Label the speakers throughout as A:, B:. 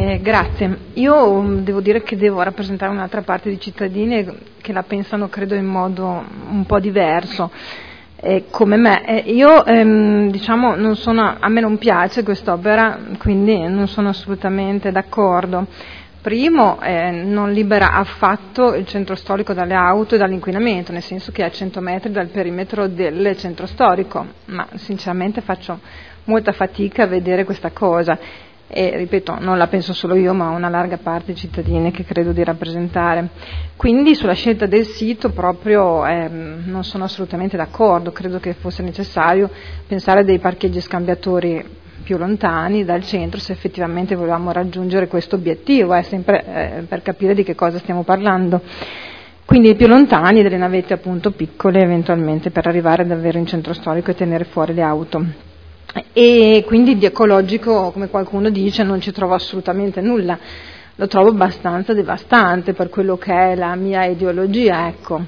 A: Grazie. Io devo dire che devo rappresentare un'altra parte di cittadini che la pensano, credo, in modo un po' diverso. Come me, io diciamo non sono, a me non piace quest'opera, quindi non sono assolutamente d'accordo. Primo, non libera affatto il centro storico dalle auto e dall'inquinamento, nel senso che è a 100 metri dal perimetro del centro storico, ma sinceramente faccio molta fatica a vedere questa cosa. E ripeto, non la penso solo io, ma una larga parte di cittadini che credo di rappresentare. Quindi sulla scelta del sito proprio non sono assolutamente d'accordo, credo che fosse necessario pensare a dei parcheggi scambiatori più lontani dal centro se effettivamente volevamo raggiungere questo obiettivo, sempre per capire di che cosa stiamo parlando. Quindi più lontani, delle navette appunto piccole eventualmente, per arrivare davvero in centro storico e tenere fuori le auto. E quindi di ecologico, come qualcuno dice, non ci trovo assolutamente nulla, lo trovo abbastanza devastante per quello che è la mia ideologia, ecco.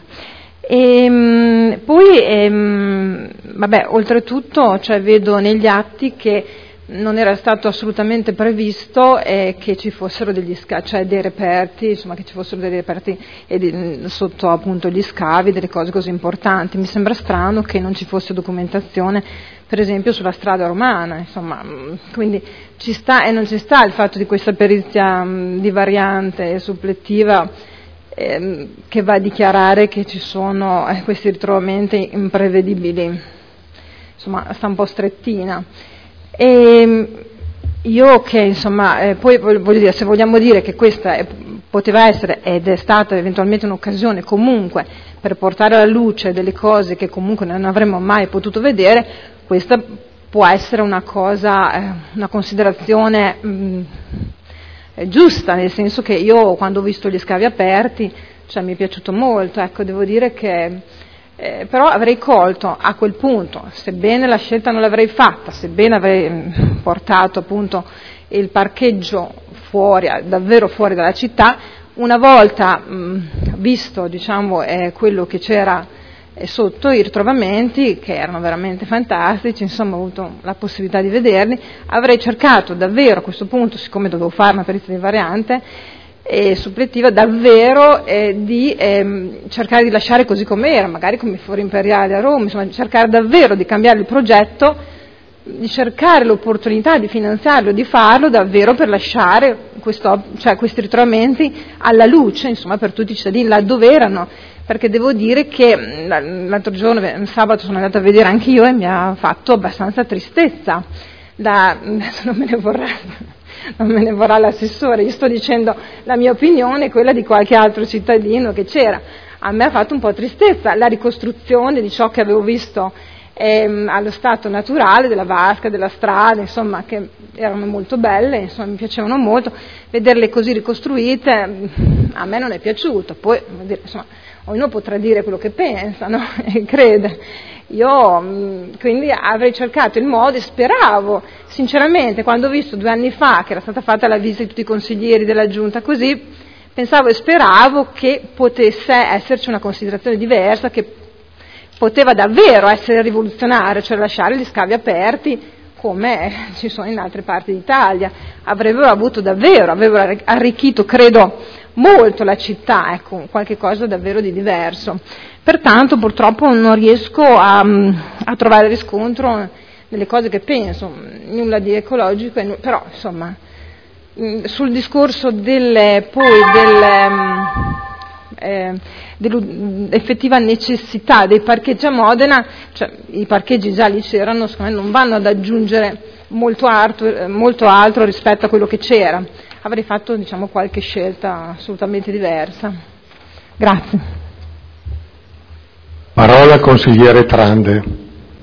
A: E poi, vabbè, oltretutto, cioè, vedo negli atti che non era stato assolutamente previsto che ci fossero degli scavi, cioè dei reperti, insomma che ci fossero dei reperti sotto appunto gli scavi, delle cose così importanti. Mi sembra strano che non ci fosse documentazione, per esempio sulla strada romana, insomma, quindi ci sta e non ci sta il fatto di questa perizia di variante supplettiva che va a dichiarare che ci sono questi ritrovamenti imprevedibili, insomma sta un po' strettina. E io che insomma, poi voglio dire, se vogliamo dire che questa poteva essere ed è stata eventualmente un'occasione comunque per portare alla luce delle cose che comunque non avremmo mai potuto vedere, questa può essere una cosa, una considerazione giusta, nel senso che io quando ho visto gli scavi aperti, cioè mi è piaciuto molto, ecco, devo dire che però avrei colto a quel punto, sebbene la scelta non l'avrei fatta, sebbene avrei portato appunto il parcheggio fuori, davvero fuori dalla città, una volta visto diciamo quello che c'era sotto, i ritrovamenti che erano veramente fantastici, insomma ho avuto la possibilità di vederli, avrei cercato davvero a questo punto, siccome dovevo fare una perizia di variante supplettiva, davvero di cercare di lasciare così com'era, magari come i fori imperiali a Roma, insomma cercare davvero di cambiare il progetto, di cercare l'opportunità di finanziarlo, di farlo davvero per lasciare questi ritrovamenti alla luce, insomma, per tutti i cittadini là dove erano, perché devo dire che l'altro giorno, sabato, sono andata a vedere anche io e mi ha fatto abbastanza tristezza, non me ne vorrà l'assessore, io sto dicendo la mia opinione e quella di qualche altro cittadino che c'era. A me ha fatto un po' tristezza la ricostruzione di ciò che avevo visto allo stato naturale, della vasca, della strada, insomma, che erano molto belle, insomma, mi piacevano molto, vederle così ricostruite a me non è piaciuto, poi insomma, ognuno potrà dire quello che pensa, no? E crede. Io quindi avrei cercato il modo e speravo, sinceramente, quando ho visto 2 anni fa che era stata fatta la visita di tutti i consiglieri della giunta così, pensavo e speravo che potesse esserci una considerazione diversa, che poteva davvero essere rivoluzionaria, cioè lasciare gli scavi aperti come ci sono in altre parti d'Italia. Avrebbero arricchito, credo, molto la città, ecco, qualche cosa davvero di diverso. Pertanto purtroppo non riesco a trovare riscontro nelle cose che penso, nulla di ecologico, però insomma sul discorso dell'effettiva necessità dei parcheggi a Modena, cioè i parcheggi già lì c'erano, secondo me non vanno ad aggiungere molto altro rispetto a quello che c'era. Avrei fatto diciamo qualche scelta assolutamente diversa. Grazie.
B: Parola consigliere Trande.